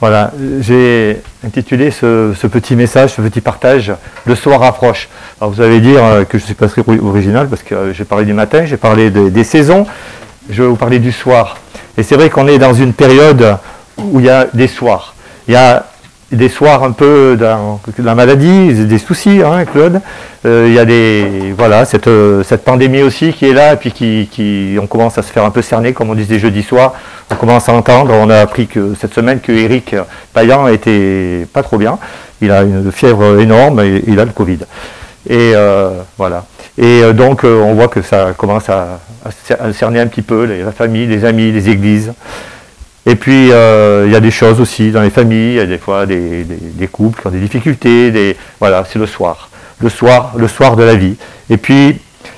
Voilà, j'ai intitulé ce petit message, ce petit partage, le soir approche. Alors vous allez dire que je ne suis pas très original parce que j'ai parlé du matin, j'ai parlé des saisons, je vais vous parler du soir. Et c'est vrai qu'on est dans une période où il y a des soirs. Il y a des soirs un peu dans la maladie, des soucis, hein, Claude. Il y a cette pandémie aussi qui est là, et puis on commence à se faire un peu cerner, comme on disait jeudi soir. On commence à entendre, on a appris que cette semaine que Eric Payan était pas trop bien. Il a une fièvre énorme et il a le Covid. Et voilà. Et donc on voit que ça commence à cerner un petit peu la famille, les amis, les églises. Et puis, il y a des choses aussi dans les familles, il y a des fois des couples qui ont des difficultés, voilà, c'est le soir de la vie. Et puis,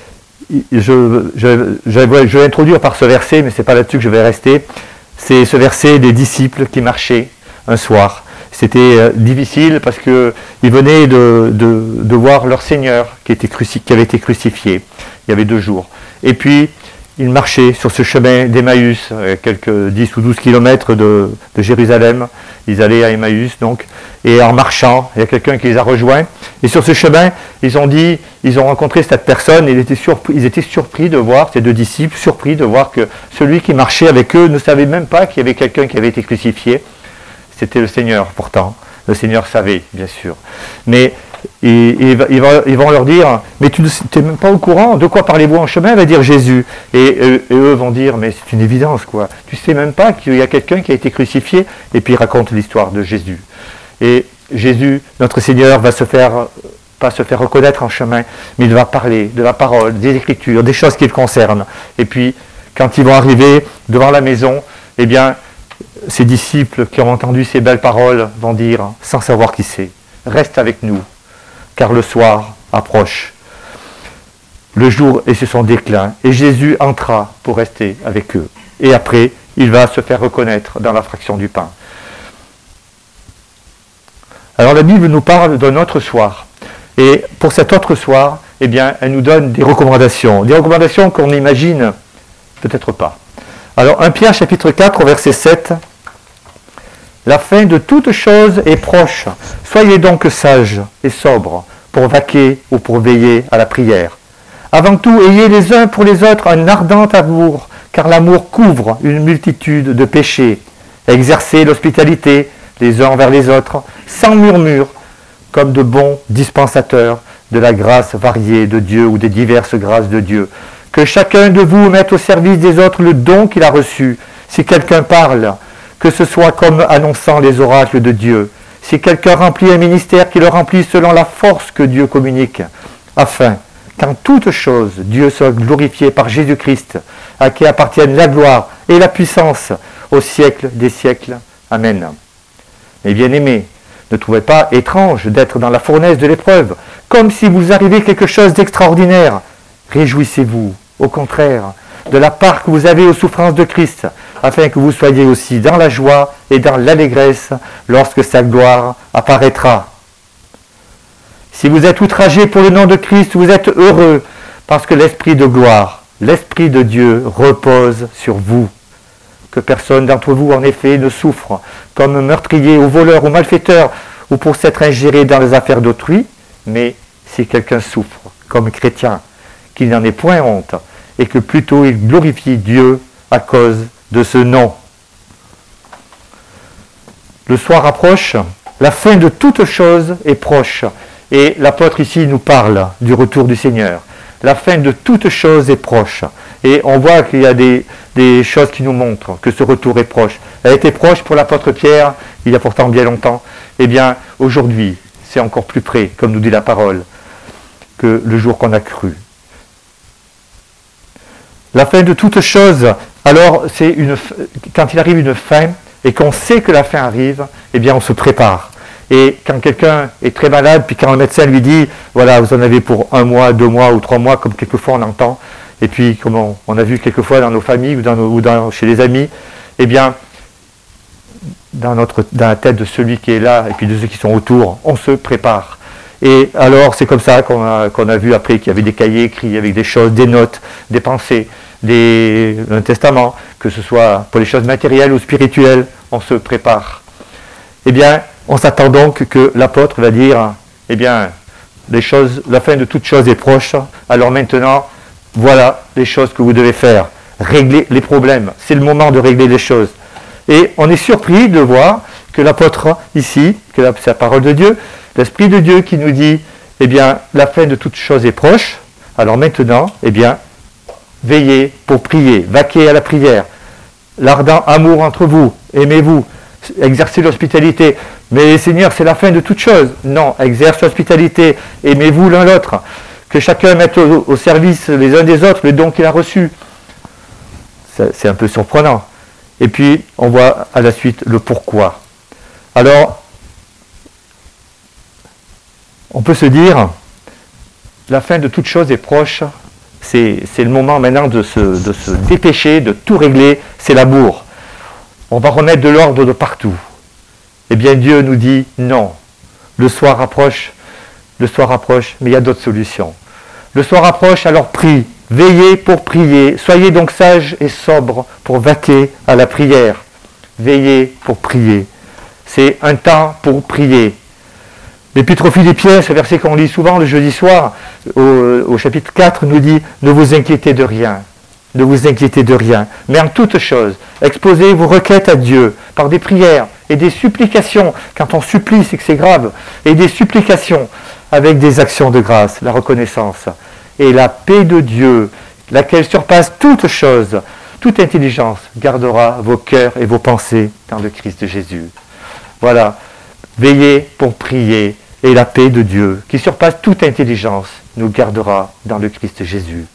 je vais introduire par ce verset, mais ce n'est pas là-dessus que je vais rester, c'est ce verset des disciples qui marchaient un soir. C'était difficile parce qu'ils venaient de voir leur Seigneur qui avait été crucifié il y avait 2 jours. Et puis, ils marchaient sur ce chemin d'Emmaüs, quelques 10 ou 12 kilomètres de Jérusalem. Ils allaient à Emmaüs, donc. Et en marchant, il y a quelqu'un qui les a rejoints. Et sur ce chemin, ils ont rencontré cette personne. Et ils étaient surpris de voir, ces 2 disciples, surpris de voir que celui qui marchait avec eux ne savait même pas qu'il y avait quelqu'un qui avait été crucifié. C'était le Seigneur, pourtant. Le Seigneur savait, bien sûr. Mais ils vont leur dire, mais tu n'es même pas au courant, de quoi parlez-vous en chemin, va dire Jésus. Et eux vont dire, mais c'est une évidence, quoi. Tu ne sais même pas qu'il y a quelqu'un qui a été crucifié. Et puis ils racontent l'histoire de Jésus. Et Jésus, notre Seigneur, va pas se faire reconnaître en chemin, mais il va parler de la parole, des Écritures, des choses qui le concernent. Et puis, quand ils vont arriver devant la maison, eh bien, ces disciples qui ont entendu ces belles paroles vont dire, sans savoir qui c'est, reste avec nous, car le soir approche. Le jour est sur son déclin, et Jésus entra pour rester avec eux. Et après, il va se faire reconnaître dans la fraction du pain. Alors la Bible nous parle d'un autre soir. Et pour cet autre soir, eh bien, elle nous donne des recommandations qu'on n'imagine peut-être pas. Alors 1 Pierre chapitre 4 verset 7, la fin de toute chose est proche. Soyez donc sages et sobres pour vaquer ou pour veiller à la prière. Avant tout, ayez les uns pour les autres un ardent amour, car l'amour couvre une multitude de péchés. Exercez l'hospitalité les uns envers les autres, sans murmure, comme de bons dispensateurs de la grâce variée de Dieu ou des diverses grâces de Dieu. Que chacun de vous mette au service des autres le don qu'il a reçu. Si quelqu'un parle, que ce soit comme annonçant les oracles de Dieu. Si quelqu'un remplit un ministère, qu'il le remplisse selon la force que Dieu communique, afin qu'en toute chose, Dieu soit glorifié par Jésus-Christ, à qui appartiennent la gloire et la puissance au siècle des siècles. Amen. Mes bien-aimés, ne trouvez pas étrange d'être dans la fournaise de l'épreuve, comme si vous arrivez quelque chose d'extraordinaire. Réjouissez-vous, au contraire, de la part que vous avez aux souffrances de Christ, afin que vous soyez aussi dans la joie et dans l'allégresse lorsque sa gloire apparaîtra. Si vous êtes outragés pour le nom de Christ, vous êtes heureux, parce que l'Esprit de gloire, l'Esprit de Dieu repose sur vous. Que personne d'entre vous, en effet, ne souffre comme meurtrier ou voleur ou malfaiteur, ou pour s'être ingéré dans les affaires d'autrui, mais si quelqu'un souffre comme chrétien, qu'il n'en ait point honte, et que plutôt il glorifie Dieu à cause de ce nom. Le soir approche, la fin de toute chose est proche, et l'apôtre ici nous parle du retour du Seigneur. La fin de toute chose est proche, et on voit qu'il y a des choses qui nous montrent que ce retour est proche. Elle était proche pour l'apôtre Pierre, il y a pourtant bien longtemps. Eh bien, aujourd'hui, c'est encore plus près, comme nous dit la parole, que le jour qu'on a cru. La fin de toute chose, alors, quand il arrive une fin, et qu'on sait que la fin arrive, eh bien, on se prépare. Et quand quelqu'un est très malade, puis quand le médecin lui dit, voilà, vous en avez pour 1 mois, 2 mois ou 3 mois, comme quelquefois on entend, et puis comme on a vu quelquefois dans nos familles ou chez les amis, eh bien, dans la tête de celui qui est là, et puis de ceux qui sont autour, on se prépare. Et alors, c'est comme ça qu'on a vu après qu'il y avait des cahiers écrits avec des choses, des notes, des pensées, un testament, que ce soit pour les choses matérielles ou spirituelles, on se prépare. eh bien, on s'attend donc que l'apôtre va dire, eh bien, la fin de toute chose est proche, alors maintenant, voilà les choses que vous devez faire. Régler les problèmes. C'est le moment de régler les choses. Et on est surpris de voir que l'apôtre ici, que c'est la parole de Dieu, l'Esprit de Dieu qui nous dit, eh bien, la fin de toute chose est proche, alors maintenant, eh bien, veillez pour prier, vaquez à la prière, l'ardent amour entre vous, aimez-vous, exercez l'hospitalité. Mais Seigneur, c'est la fin de toute chose. Non, exerce l'hospitalité, aimez-vous l'un l'autre, que chacun mette au service les uns des autres le don qu'il a reçu. C'est un peu surprenant. Et puis, on voit à la suite le pourquoi. Alors, on peut se dire, la fin de toute chose est proche, c'est le moment maintenant de se dépêcher, de tout régler, c'est l'amour. On va remettre de l'ordre de partout. Eh bien, Dieu nous dit, non, le soir approche, mais il y a d'autres solutions. Le soir approche, alors prie, veillez pour prier, soyez donc sages et sobres pour vaquer à la prière. Veillez pour prier. C'est un temps pour prier. L'Épître aux Philippiens, ce verset qu'on lit souvent le jeudi soir, au chapitre 4, nous dit « Ne vous inquiétez de rien, ne vous inquiétez de rien, mais en toute chose, exposez vos requêtes à Dieu par des prières et des supplications. » Quand on supplie, c'est que c'est grave. Et des supplications avec des actions de grâce, la reconnaissance. Et la paix de Dieu, laquelle surpasse toute chose, toute intelligence, gardera vos cœurs et vos pensées dans le Christ Jésus. Voilà, veillez pour prier. Et la paix de Dieu, qui surpasse toute intelligence, nous gardera dans le Christ Jésus.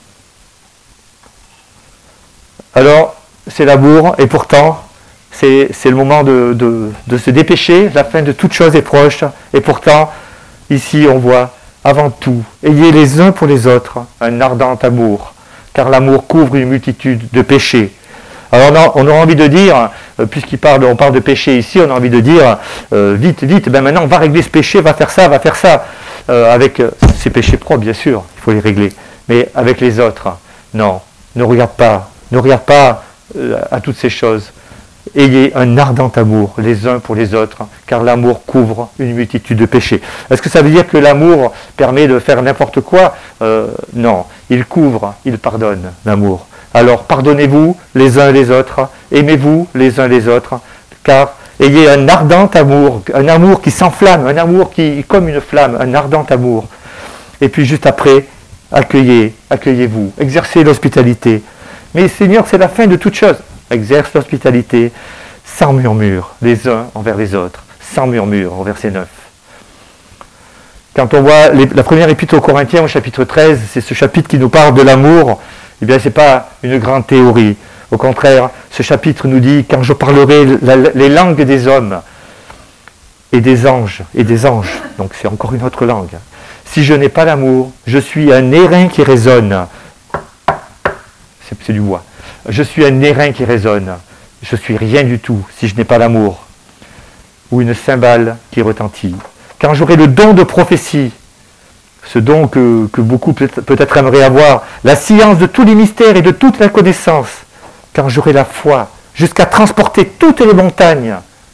Alors, c'est l'amour, et pourtant, c'est le moment de se dépêcher, la fin de toute chose est proche, et pourtant, ici on voit, avant tout, ayez les uns pour les autres un ardent amour, car l'amour couvre une multitude de péchés. Alors on aura envie de dire, on parle de péché ici, on a envie de dire, vite, ben maintenant on va régler ce péché, va faire ça, avec ces péchés propres bien sûr, il faut les régler, mais avec les autres, non, ne regarde pas à toutes ces choses. Ayez un ardent amour les uns pour les autres, car l'amour couvre une multitude de péchés. Est-ce que ça veut dire que l'amour permet de faire n'importe quoi? Non, il couvre, il pardonne, l'amour. Alors pardonnez-vous les uns les autres, aimez-vous les uns les autres, car ayez un ardent amour, un amour qui s'enflamme, un amour qui comme une flamme, un ardent amour. Et puis juste après, accueillez-vous, exercez l'hospitalité. Mais Seigneur, c'est la fin de toute chose. Exerce l'hospitalité sans murmure, les uns envers les autres, sans murmure, au verset 9. Quand on voit la première épître aux Corinthiens au chapitre 13, c'est ce chapitre qui nous parle de l'amour. Eh bien, ce n'est pas une grande théorie. Au contraire, ce chapitre nous dit, quand je parlerai les langues des hommes et des anges, donc c'est encore une autre langue, si je n'ai pas l'amour, je suis un airain qui résonne. C'est du bois. Je suis un airain qui résonne. Je suis rien du tout si je n'ai pas l'amour. Ou une cymbale qui retentit. Quand j'aurai le don de prophétie, ce don que beaucoup peut-être aimeraient avoir, la science de tous les mystères et de toute la connaissance, quand j'aurai la foi, jusqu'à transporter toutes les montagnes,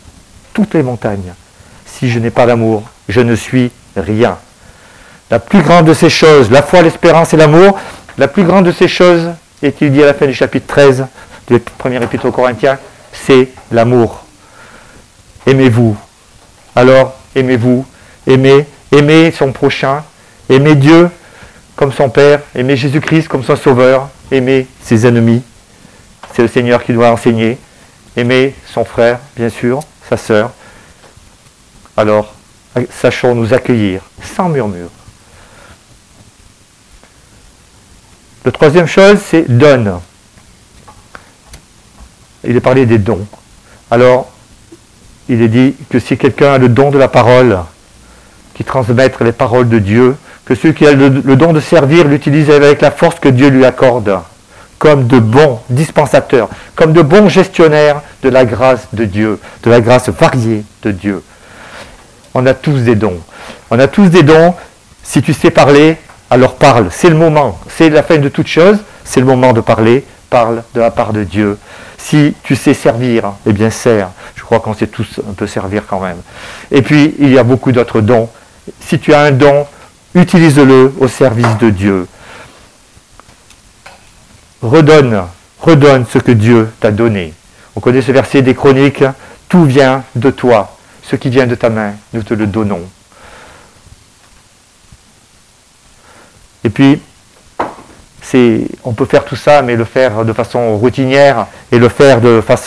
si je n'ai pas l'amour, je ne suis rien. La plus grande de ces choses, la foi, l'espérance et l'amour, la plus grande de ces choses, est-il dit à la fin du chapitre 13 de la première épître aux Corinthiens, c'est l'amour. Aimez-vous. Alors, aimez-vous, aimez son prochain, aimez Dieu comme son Père, aimez Jésus-Christ comme son Sauveur, aimez ses ennemis. C'est le Seigneur qui doit enseigner. Aimez son frère, bien sûr, sa sœur. Alors, sachons nous accueillir sans murmure. La troisième chose, c'est donne. Il est parlé des dons. Alors, il est dit que si quelqu'un a le don de la parole, qui transmettre les paroles de Dieu, que celui qui a le don de servir l'utilise avec la force que Dieu lui accorde, comme de bons dispensateurs, comme de bons gestionnaires de la grâce de Dieu, de la grâce variée de Dieu. On a tous des dons. On a tous des dons. Si tu sais parler, alors parle. C'est le moment. C'est la fin de toute chose. C'est le moment de parler. Parle de la part de Dieu. Si tu sais servir, eh bien sers. Je crois qu'on sait tous un peu servir quand même. Et puis, il y a beaucoup d'autres dons. Si tu as un don, utilise-le au service de Dieu. Redonne ce que Dieu t'a donné. On connaît ce verset des Chroniques, tout vient de toi. Ce qui vient de ta main, nous te le donnons. Et puis, on peut faire tout ça, mais le faire de façon routinière et le faire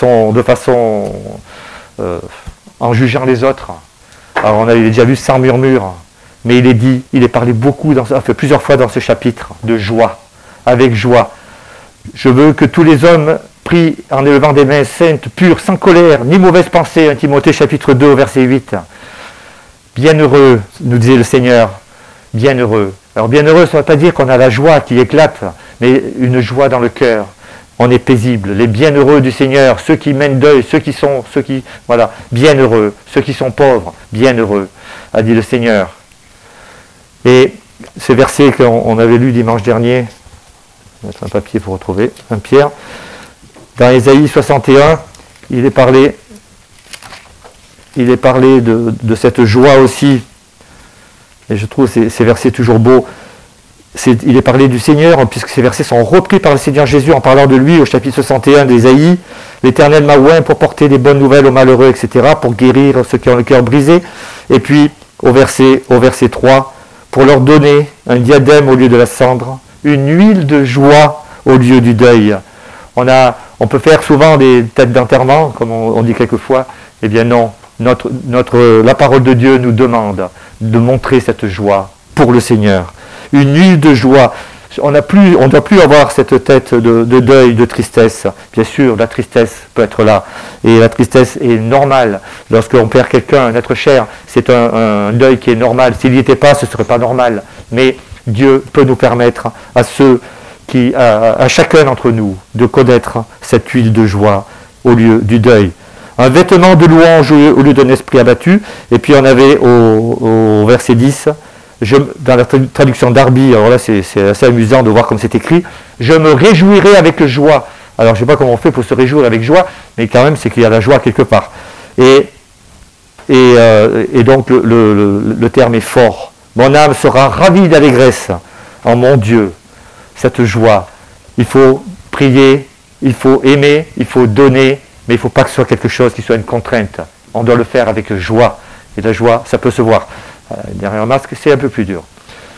en jugeant les autres. Alors on avait déjà vu sans murmure, mais il est parlé plusieurs fois dans ce chapitre de joie, avec joie. Je veux que tous les hommes prient en élevant des mains saintes, pures, sans colère, ni mauvaise pensée, 1 Timothée chapitre 2, verset 8. Bienheureux, nous disait le Seigneur, bienheureux. Alors bienheureux, ça ne veut pas dire qu'on a la joie qui éclate, mais une joie dans le cœur. On est paisible. Les bienheureux du Seigneur, ceux qui mènent deuil, bienheureux. Ceux qui sont pauvres, bienheureux, a dit le Seigneur. Et ce verset qu'on avait lu dimanche dernier, je vais mettre un papier pour retrouver, un Pierre, dans Ésaïe 61, il est parlé de cette joie aussi. Et je trouve ces versets toujours beaux. Il est parlé du Seigneur, puisque ces versets sont repris par le Seigneur Jésus en parlant de lui au chapitre 61 d'Ésaïe. L'Éternel m'a oint pour porter des bonnes nouvelles aux malheureux, etc., pour guérir ceux qui ont le cœur brisé. Et puis, au verset 3, pour leur donner un diadème au lieu de la cendre, une huile de joie au lieu du deuil. On peut faire souvent des têtes d'enterrement, comme on dit quelquefois. Eh bien non, la parole de Dieu nous demande de montrer cette joie pour le Seigneur. Une huile de joie. On ne doit plus avoir cette tête de deuil, de tristesse. Bien sûr, la tristesse peut être là. Et la tristesse est normale. Lorsqu'on perd quelqu'un, un être cher, c'est un deuil qui est normal. S'il n'y était pas, ce ne serait pas normal. Mais Dieu peut nous permettre à chacun d'entre nous de connaître cette huile de joie au lieu du deuil. Un vêtement de louange au lieu d'un esprit abattu. Et puis on avait au verset 10, dans la traduction d'Arby, alors là c'est assez amusant de voir comme c'est écrit, je me réjouirai avec joie. Alors je ne sais pas comment on fait pour se réjouir avec joie, mais quand même c'est qu'il y a la joie quelque part. Et donc le terme est fort. Mon âme sera ravie d'allégresse en mon Dieu. Cette joie, il faut prier, il faut aimer, il faut donner, mais il ne faut pas que ce soit quelque chose qui soit une contrainte. On doit le faire avec joie. Et la joie, ça peut se voir. Derrière un masque, c'est un peu plus dur.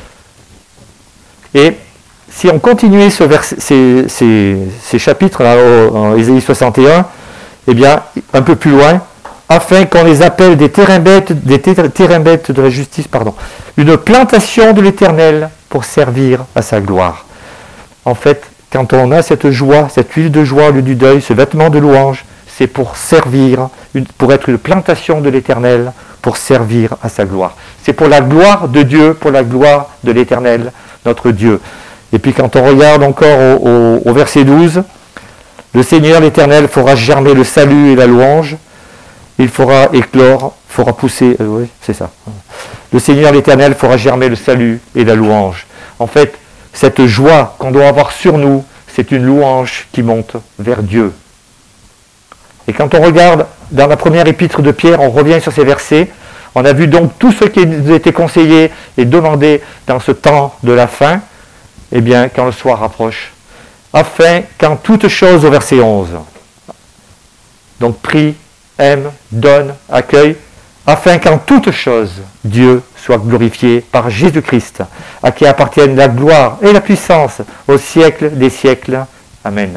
Et si on continuait ces chapitres là, en Ésaïe 61, eh bien, un peu plus loin, afin qu'on les appelle des térébinthes de la justice, une plantation de l'Éternel pour servir à sa gloire. En fait, quand on a cette joie, cette huile de joie au lieu du deuil, ce vêtement de louange, c'est pour servir, pour être une plantation de l'Éternel, pour servir à sa gloire. C'est pour la gloire de Dieu, pour la gloire de l'Éternel, notre Dieu. Et puis quand on regarde encore au verset 12, le Seigneur l'Éternel fera germer le salut et la louange, il fera éclore, fera pousser, oui, c'est ça. Le Seigneur l'Éternel fera germer le salut et la louange. En fait, cette joie qu'on doit avoir sur nous, c'est une louange qui monte vers Dieu. Et quand on regarde dans la première épître de Pierre, on revient sur ces versets, on a vu donc tout ce qui nous était conseillé et demandé dans ce temps de la fin, eh bien, quand le soir approche, afin qu'en toute chose, au verset 11, donc prie, aime, donne, accueille, afin qu'en toute chose, Dieu soit glorifié par Jésus-Christ, à qui appartiennent la gloire et la puissance au siècle des siècles. Amen.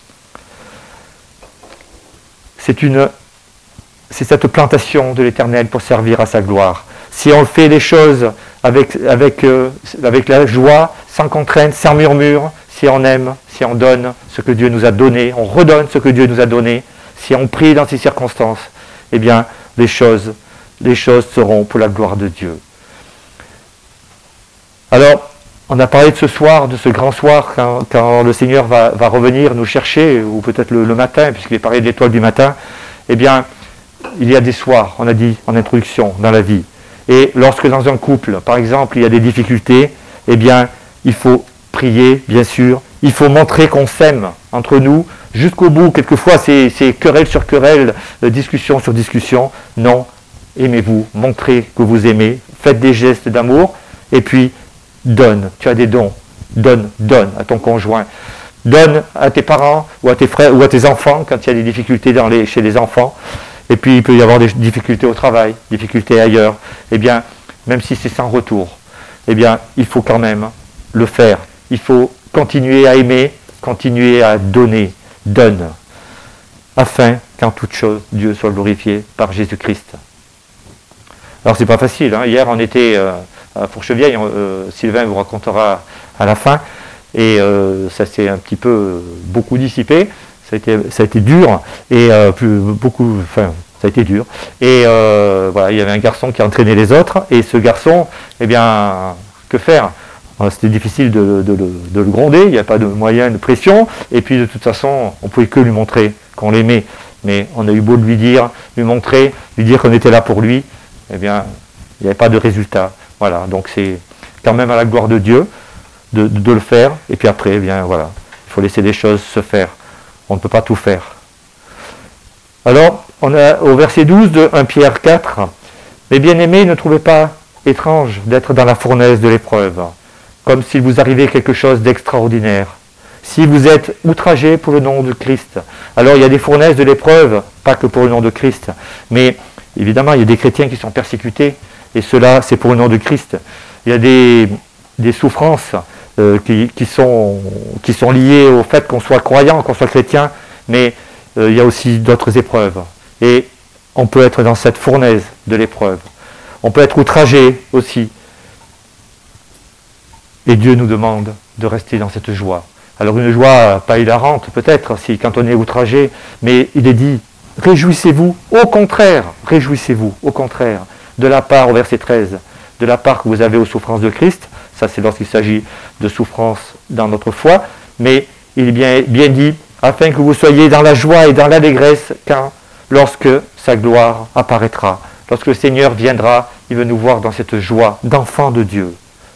C'est cette plantation de l'Éternel pour servir à sa gloire. Si on fait les choses avec la joie, sans contrainte, sans murmure, si on aime, si on donne ce que Dieu nous a donné, on redonne ce que Dieu nous a donné, si on prie dans ces circonstances, eh bien, les choses seront pour la gloire de Dieu. Alors, on a parlé de ce soir, de ce grand soir, quand le Seigneur va revenir nous chercher, ou peut-être le matin, puisqu'il est parlé de l'étoile du matin. Eh bien, il y a des soirs, on a dit en introduction, dans la vie. Et lorsque dans un couple, par exemple, il y a des difficultés, eh bien, il faut prier, bien sûr. Il faut montrer qu'on s'aime. entre nous, jusqu'au bout. Quelquefois, c'est querelle sur querelle, discussion sur discussion. Non, aimez-vous, montrez que vous aimez, faites des gestes d'amour, et puis donne. Tu as des dons. Donne à ton conjoint. Donne à tes parents ou à tes frères ou à tes enfants quand il y a des difficultés chez les enfants. Et puis il peut y avoir des difficultés au travail, difficultés ailleurs. Eh bien, même si c'est sans retour, eh bien, il faut quand même le faire. Il faut continuer à aimer, continuer à donner. Donne. Afin qu'en toute chose, Dieu soit glorifié par Jésus-Christ. Alors c'est pas facile. Hein. Hier on était à Fourchevieille, Sylvain vous racontera à la fin. Et ça s'est un petit peu beaucoup dissipé. Ça a été dur et ça a été dur. Et voilà, il y avait un garçon qui entraînait les autres. Et ce garçon, eh bien, que faire? C'était difficile de le gronder. Il n'y a pas de moyen de pression. Et puis de toute façon, on ne pouvait que lui montrer qu'on l'aimait. Mais on a eu beau lui dire, lui montrer, lui dire qu'on était là pour lui. Eh bien, il n'y avait pas de résultat. Voilà. Donc c'est quand même à la gloire de Dieu de le faire. Et puis après, eh bien voilà, il faut laisser les choses se faire. On ne peut pas tout faire. Alors, on a au verset 12 de 1 Pierre 4, « Mes bien-aimés, ne trouvez pas étrange d'être dans la fournaise de l'épreuve, comme s'il vous arrivait quelque chose d'extraordinaire. Si vous êtes outragés pour le nom de Christ. » Alors, il y a des fournaises de l'épreuve, pas que pour le nom de Christ, mais évidemment, il y a des chrétiens qui sont persécutés, et cela, c'est pour le nom de Christ. Il y a des souffrances qui sont liées au fait qu'on soit croyant, qu'on soit chrétien, mais il y a aussi d'autres épreuves. Et on peut être dans cette fournaise de l'épreuve. On peut être outragé aussi. Et Dieu nous demande de rester dans cette joie. Alors une joie pas hilarante peut-être, quand on est outragé, mais il est dit, réjouissez-vous, au contraire, de la part, au verset 13, de la part que vous avez aux souffrances de Christ. Ça, c'est lorsqu'il s'agit de souffrances dans notre foi. Mais il est bien dit, afin que vous soyez dans la joie et dans l'allégresse lorsque sa gloire apparaîtra. Lorsque le Seigneur viendra, il veut nous voir dans cette joie d'enfants de Dieu.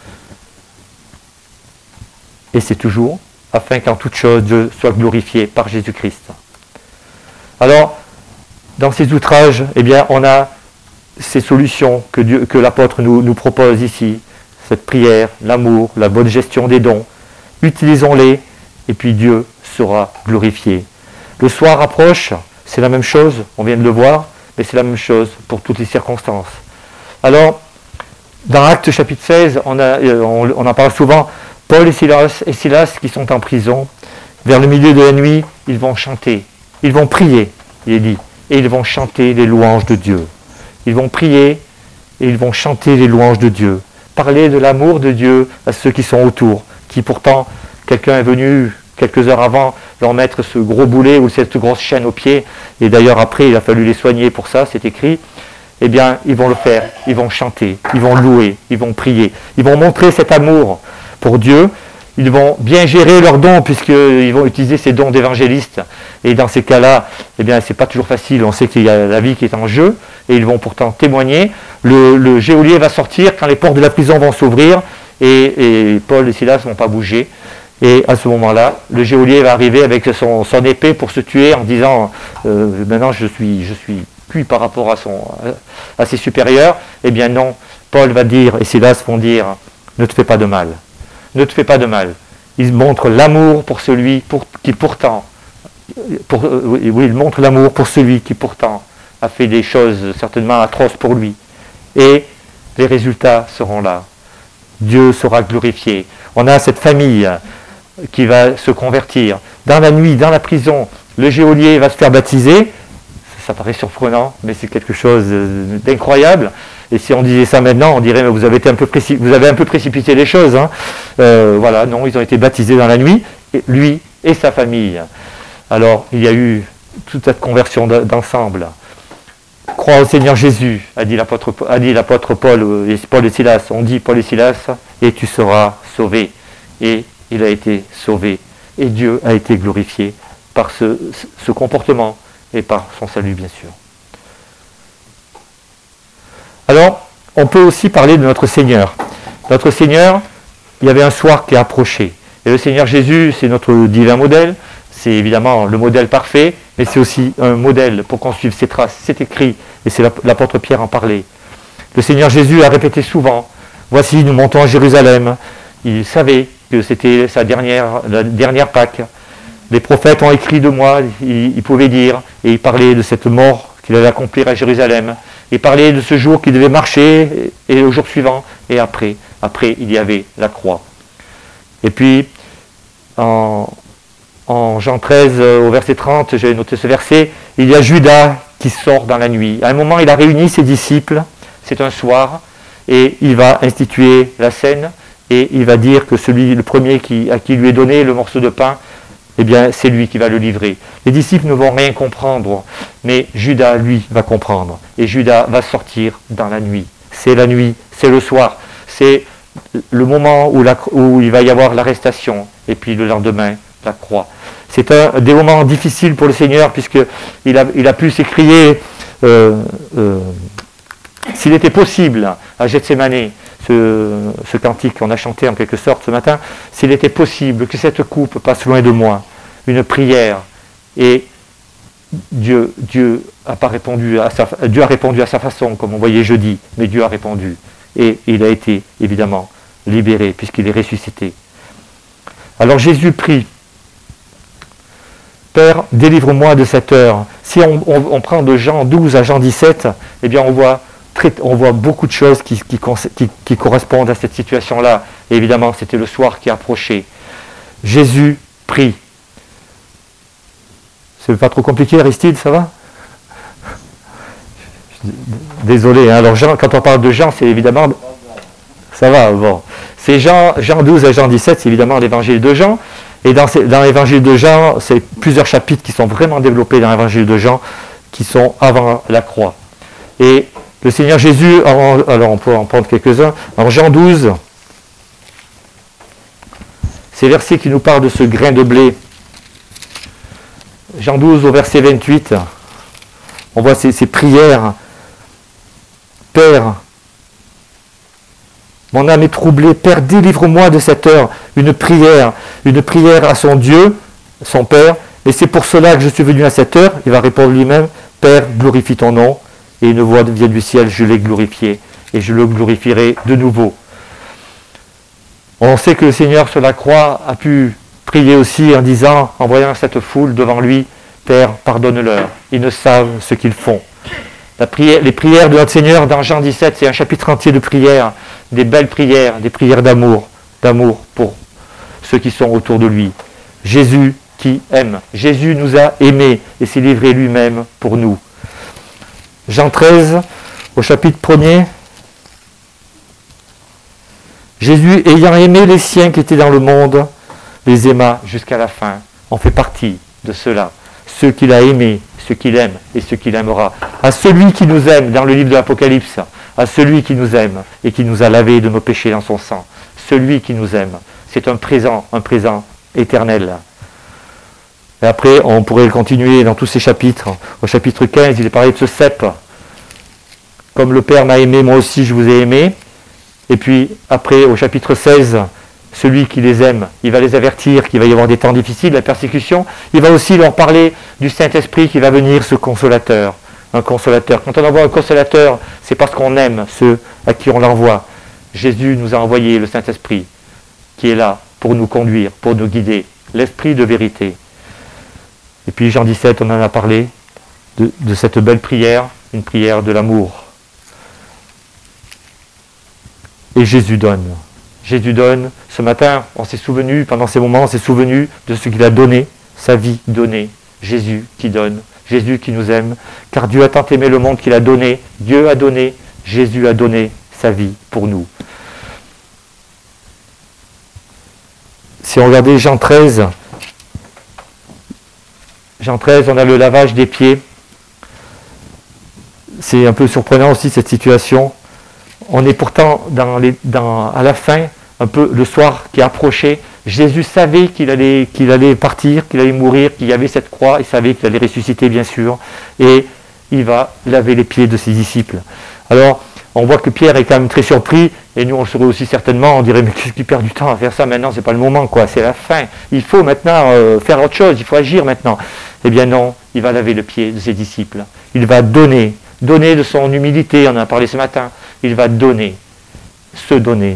Et c'est toujours afin qu'en toute chose, Dieu soit glorifié par Jésus-Christ. Alors, dans ces outrages, eh bien, on a ces solutions que l'apôtre nous propose ici. Cette prière, l'amour, la bonne gestion des dons. Utilisons-les et puis Dieu sera glorifié. Le soir approche, c'est la même chose, on vient de le voir, mais c'est la même chose pour toutes les circonstances. Alors, dans Actes chapitre 16, on en parle souvent, Paul et Silas qui sont en prison, vers le milieu de la nuit, ils vont chanter, ils vont prier, il est dit, et ils vont chanter les louanges de Dieu. Ils vont prier et ils vont chanter les louanges de Dieu. Parler de l'amour de Dieu à ceux qui sont autour, qui pourtant, quelqu'un est venu quelques heures avant leur mettre ce gros boulet ou cette grosse chaîne au pied, et d'ailleurs après il a fallu les soigner pour ça, c'est écrit, eh bien ils vont le faire, ils vont chanter, ils vont louer, ils vont prier, ils vont montrer cet amour pour Dieu, ils vont bien gérer leurs dons puisqu'ils vont utiliser ces dons d'évangélistes, et dans ces cas-là, eh bien c'est pas toujours facile, on sait qu'il y a la vie qui est en jeu, et ils vont pourtant témoigner. Le geôlier va sortir quand les portes de la prison vont s'ouvrir, et Paul et Silas ne vont pas bouger. Et à ce moment-là, le geôlier va arriver avec son épée pour se tuer en disant maintenant je suis cuit par rapport à ses supérieurs. Eh bien non, Paul va dire et Silas vont dire ne te fais pas de mal. Ne te fais pas de mal. Il montre l'amour pour celui qui pourtant il montre l'amour pour celui qui pourtant a fait des choses certainement atroces pour lui. Et les résultats seront là. Dieu sera glorifié. On a cette famille qui va se convertir. Dans la nuit, dans la prison, le geôlier va se faire baptiser. Ça paraît surprenant, mais c'est quelque chose d'incroyable. Et si on disait ça maintenant, on dirait mais vous avez un peu précipité les choses. Hein. Voilà, non, ils ont été baptisés dans la nuit, lui et sa famille. Alors, il y a eu toute cette conversion d'ensemble. Crois au Seigneur Jésus, a dit l'apôtre Paul et Silas. On dit Paul et Silas, et tu seras sauvé. Et il a été sauvé. Et Dieu a été glorifié par ce comportement et par son salut, bien sûr. Alors, on peut aussi parler de notre Seigneur. Notre Seigneur, il y avait un soir qui approchait. Et le Seigneur Jésus, c'est notre divin modèle. c'est évidemment le modèle parfait, mais c'est aussi un modèle pour qu'on suive ses traces. C'est écrit, et c'est l'apôtre Pierre en parlait. Le Seigneur Jésus a répété souvent, voici, nous montons à Jérusalem. Il savait que c'était la dernière Pâque. Les prophètes ont écrit de moi, ils pouvaient dire, et ils parlaient de cette mort qu'il allait accomplir à Jérusalem. Ils parlaient de ce jour qu'il devait marcher, et au jour suivant, et après, il y avait la croix. Et puis, en Jean 13, au verset 30, j'avais noté ce verset, il y a Judas qui sort dans la nuit. À un moment, il a réuni ses disciples, c'est un soir, et il va instituer la scène, et il va dire que le premier à qui lui est donné le morceau de pain, eh bien, c'est lui qui va le livrer. Les disciples ne vont rien comprendre, mais Judas, lui, va comprendre. Et Judas va sortir dans la nuit. C'est la nuit, c'est le soir, c'est le moment où il va y avoir l'arrestation, et puis le lendemain, la croix. C'est des moments difficiles pour le Seigneur, puisqu'il a pu s'écrier, s'il était possible, à Gethsémane, ce cantique qu'on a chanté en quelque sorte ce matin, s'il était possible que cette coupe passe loin de moi, une prière, et Dieu a répondu à sa façon, comme on voyait jeudi, mais Dieu a répondu, et il a été évidemment libéré, puisqu'il est ressuscité. Alors Jésus prie, Père, délivre-moi de cette heure. Si on prend de Jean 12 à Jean 17, eh bien on voit beaucoup de choses qui correspondent à cette situation-là. Et évidemment, c'était le soir qui approchait. Jésus prie. C'est pas trop compliqué, Aristide, ça va? Désolé, hein. Alors Jean, quand on parle de Jean, c'est évidemment... Ça va, bon. C'est Jean 12 à Jean 17, c'est évidemment l'évangile de Jean. Et dans l'évangile de Jean, c'est plusieurs chapitres qui sont vraiment développés dans l'évangile de Jean, qui sont avant la croix. Et le Seigneur Jésus, alors on peut en prendre quelques-uns, en Jean 12, ces versets qui nous parlent de ce grain de blé. Jean 12 au verset 28, on voit ces prières. Père, mon âme est troublée, Père, délivre-moi de cette heure. Une prière à son Dieu, son Père, et c'est pour cela que je suis venu à cette heure. Il va répondre lui-même, Père, glorifie ton nom. Et une voix vient du ciel, je l'ai glorifié, et je le glorifierai de nouveau. On sait que le Seigneur sur la croix a pu prier aussi en disant, en voyant cette foule devant lui, Père, pardonne-leur, ils ne savent ce qu'ils font. Les prières de notre Seigneur dans Jean 17, c'est un chapitre entier de prières, des belles prières, des prières d'amour pour ceux qui sont autour de lui. Jésus qui aime. Jésus nous a aimés et s'est livré lui-même pour nous. Jean 13, au chapitre 1er. Jésus, ayant aimé les siens qui étaient dans le monde, les aima jusqu'à la fin. On fait partie de ceux-là. Ceux qu'il a aimés, ceux qu'il aime et ceux qu'il aimera. À celui qui nous aime, dans le livre de l'Apocalypse, à celui qui nous aime et qui nous a lavés de nos péchés dans son sang. Celui qui nous aime. C'est un présent éternel. Et après, on pourrait continuer dans tous ces chapitres. Au chapitre 15, il est parlé de ce cep. Comme le Père m'a aimé, moi aussi je vous ai aimé. Et puis après, au chapitre 16, celui qui les aime, il va les avertir qu'il va y avoir des temps difficiles, la persécution. Il va aussi leur parler du Saint-Esprit qui va venir, ce consolateur. Un consolateur. Quand on envoie un consolateur, c'est parce qu'on aime ceux à qui on l'envoie. Jésus nous a envoyé le Saint-Esprit qui est là pour nous conduire, pour nous guider. L'Esprit de vérité. Et puis Jean 17, on en a parlé de cette belle prière, une prière de l'amour. Et Jésus donne. Jésus donne. Ce matin, on s'est souvenu, pendant ces moments, on s'est souvenu de ce qu'il a donné, sa vie donnée. Jésus qui donne, Jésus qui nous aime, car Dieu a tant aimé le monde qu'il a donné, Dieu a donné, Jésus a donné sa vie pour nous. Si on regardait Jean 13, on a le lavage des pieds. C'est un peu surprenant aussi cette situation. On est pourtant à la fin, un peu le soir qui approchait. Jésus savait qu'il allait partir, qu'il allait mourir, qu'il y avait cette croix. Il savait qu'il allait ressusciter, bien sûr. Et il va laver les pieds de ses disciples. Alors, on voit que Pierre est quand même très surpris. Et nous, on le saurait aussi certainement, on dirait, mais qu'est-ce qui perd du temps à faire ça maintenant, c'est pas le moment, quoi, c'est la fin. Il faut maintenant faire autre chose, il faut agir maintenant. Eh bien non, il va laver le pied de ses disciples. Il va donner de son humilité, on en a parlé ce matin. Il va donner, se donner.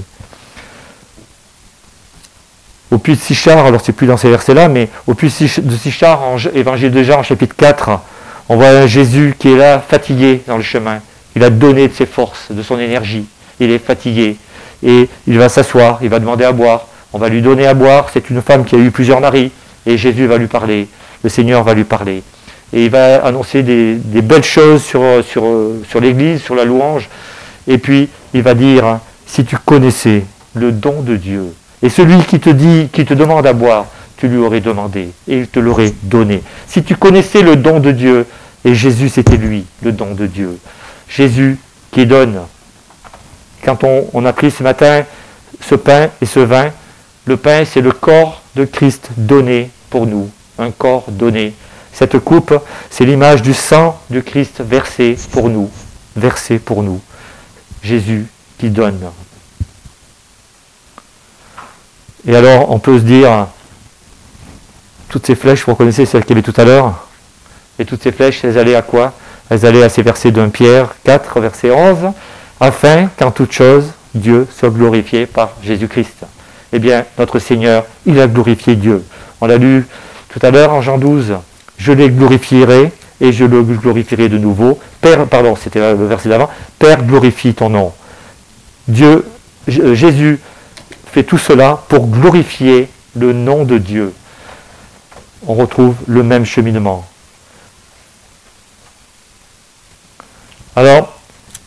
Au puits de Sichar, alors c'est plus dans ces versets-là, mais au puits de Sichar, en Évangile de Jean, chapitre 4, on voit un Jésus qui est là, fatigué dans le chemin. Il a donné de ses forces, de son énergie. Il est fatigué. Et il va s'asseoir, il va demander à boire. On va lui donner à boire. C'est une femme qui a eu plusieurs maris. Et Jésus va lui parler. Le Seigneur va lui parler. Et il va annoncer des belles choses sur l'Église, sur la louange. Et puis, il va dire, si tu connaissais le don de Dieu, et celui qui te demande à boire, tu lui aurais demandé, et il te l'aurait donné. Si tu connaissais le don de Dieu, et Jésus c'était lui, le don de Dieu. Jésus qui donne. Quand on a pris ce matin ce pain et ce vin, le pain c'est le corps de Christ donné pour nous, un corps donné. Cette coupe, c'est l'image du sang de Christ versé pour nous. Jésus qui donne. Et alors, on peut se dire, toutes ces flèches, vous reconnaissez celles qu'il y avait tout à l'heure, et toutes ces flèches, elles allaient à quoi? Elles allaient à ces versets de 1 Pierre 4, verset 11, afin qu'en toute chose, Dieu soit glorifié par Jésus-Christ. Eh bien, notre Seigneur, il a glorifié Dieu. On l'a lu tout à l'heure en Jean 12. Je les glorifierai et je le glorifierai de nouveau. Père, pardon, c'était le verset d'avant. Père, glorifie ton nom. Jésus fait tout cela pour glorifier le nom de Dieu. On retrouve le même cheminement. Alors,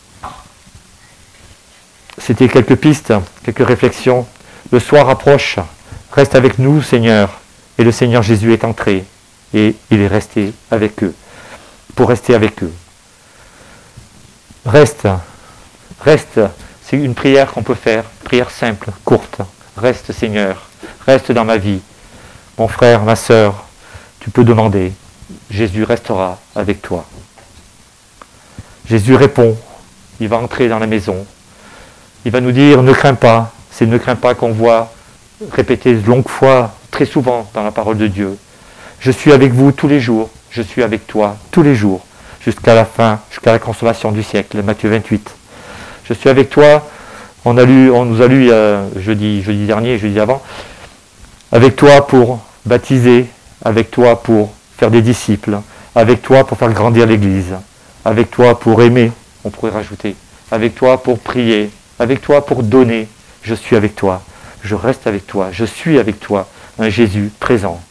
c'était quelques pistes, quelques réflexions. Le soir approche. Reste avec nous, Seigneur. Et le Seigneur Jésus est entré. Et il est resté avec eux. Pour rester avec eux. Reste. C'est une prière qu'on peut faire. Prière simple, courte. Reste, Seigneur. Reste dans ma vie. Mon frère, ma sœur, tu peux demander. Jésus restera avec toi. Jésus répond. Il va entrer dans la maison. Il va nous dire, ne crains pas. C'est ne crains pas qu'on voit répéter de longues fois, très souvent dans la parole de Dieu. Je suis avec vous tous les jours. Je suis avec toi tous les jours. Jusqu'à la fin, jusqu'à la consommation du siècle. Matthieu 28. Je suis avec toi. On nous a lu jeudi dernier, jeudi avant. Avec toi pour baptiser. Avec toi pour faire des disciples. Avec toi pour faire grandir l'Église. Avec toi pour aimer, on pourrait rajouter. Avec toi pour prier. Avec toi pour donner. Je suis avec toi. Je reste avec toi. Je suis avec toi. Un Jésus présent.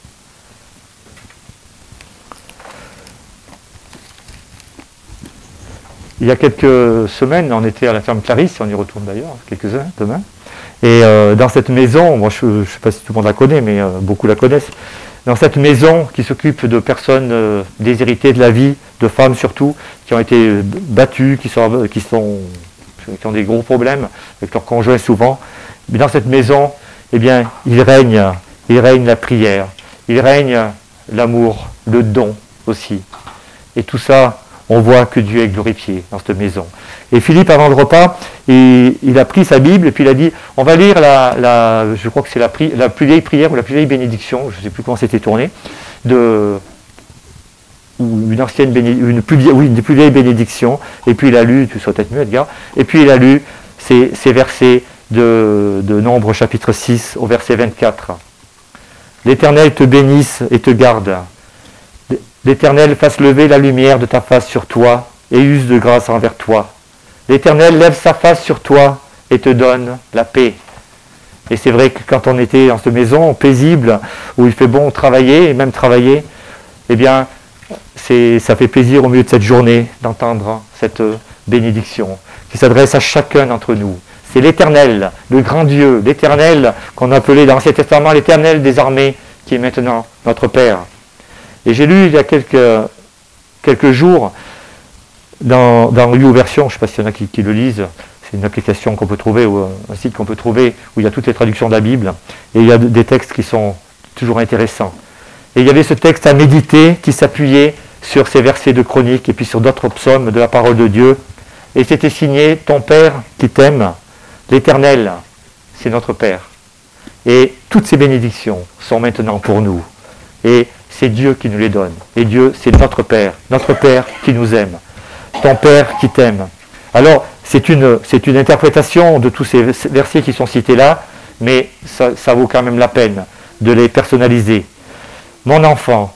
Il y a quelques semaines, on était à la ferme Clarisse, on y retourne d'ailleurs, quelques-uns demain. Et dans cette maison, moi je ne sais pas si tout le monde la connaît, mais beaucoup la connaissent. Dans cette maison qui s'occupe de personnes déshéritées de la vie, de femmes surtout, qui ont été battues, qui ont des gros problèmes avec leurs conjoints souvent. Mais dans cette maison, eh bien, il règne la prière, il règne l'amour, le don aussi. Et tout ça, on voit que Dieu est glorifié dans cette maison. Et Philippe, avant le repas, il a pris sa Bible et puis il a dit, on va lire je crois que c'est la plus vieille prière ou la plus vieille bénédiction, je ne sais plus comment c'était tourné, une des plus vieilles bénédictions. Et puis il a lu, tu sois peut-être mieux Edgar, et puis il a lu ces versets de Nombre chapitre 6 au verset 24. L'Éternel te bénisse et te garde. L'Éternel fasse lever la lumière de ta face sur toi et use de grâce envers toi. L'Éternel lève sa face sur toi et te donne la paix. Et c'est vrai que quand on était dans cette maison paisible, où il fait bon travailler, et même travailler, eh bien, ça fait plaisir au milieu de cette journée d'entendre cette bénédiction qui s'adresse à chacun d'entre nous. C'est l'Éternel, le grand Dieu, l'Éternel qu'on appelait dans l'Ancien Testament l'Éternel des armées, qui est maintenant notre Père. Et j'ai lu il y a quelques jours dans YouVersion, je ne sais pas s'il y en a qui le lisent, c'est une application qu'on peut trouver, ou un site qu'on peut trouver, où il y a toutes les traductions de la Bible, et il y a des textes qui sont toujours intéressants. Et il y avait ce texte à méditer qui s'appuyait sur ces versets de Chroniques et puis sur d'autres psaumes de la parole de Dieu. Et c'était signé « Ton Père qui t'aime, L'Éternel, c'est notre Père. Et toutes ces bénédictions sont maintenant pour nous. Et c'est Dieu qui nous les donne. Et Dieu, c'est notre Père qui nous aime. Ton Père qui t'aime. Alors, c'est une interprétation de tous ces versets qui sont cités là, mais ça vaut quand même la peine de les personnaliser. Mon enfant,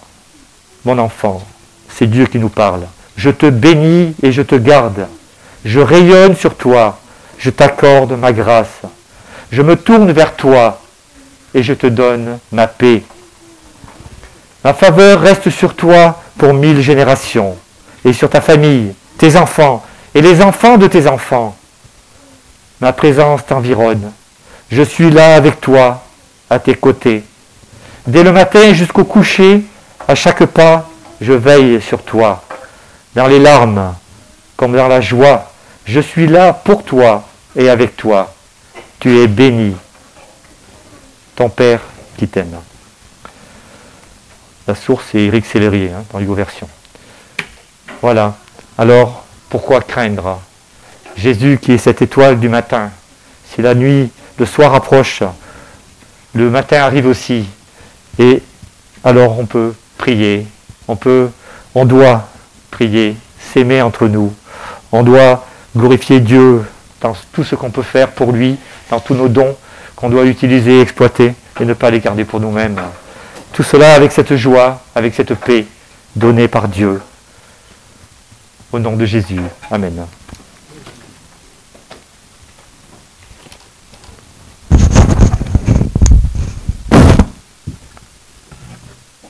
c'est Dieu qui nous parle. Je te bénis et je te garde. Je rayonne sur toi. Je t'accorde ma grâce. Je me tourne vers toi et je te donne ma paix. Ma faveur reste sur toi pour 1000 générations et sur ta famille, tes enfants et les enfants de tes enfants. Ma présence t'environne. Je suis là avec toi, à tes côtés. Dès le matin jusqu'au coucher, à chaque pas, je veille sur toi. Dans les larmes, comme dans la joie, je suis là pour toi et avec toi. Tu es béni. Ton Père qui t'aime. La source est Éric Sellerier, dans Hugo Version. Voilà. Alors, pourquoi craindre Jésus qui est cette étoile du matin. Si la nuit, le soir approche, le matin arrive aussi. Et alors on peut prier, on doit prier, s'aimer entre nous. On doit glorifier Dieu dans tout ce qu'on peut faire pour lui, dans tous nos dons qu'on doit utiliser, exploiter et ne pas les garder pour nous-mêmes. Tout cela avec cette joie, avec cette paix donnée par Dieu. Au nom de Jésus. Amen.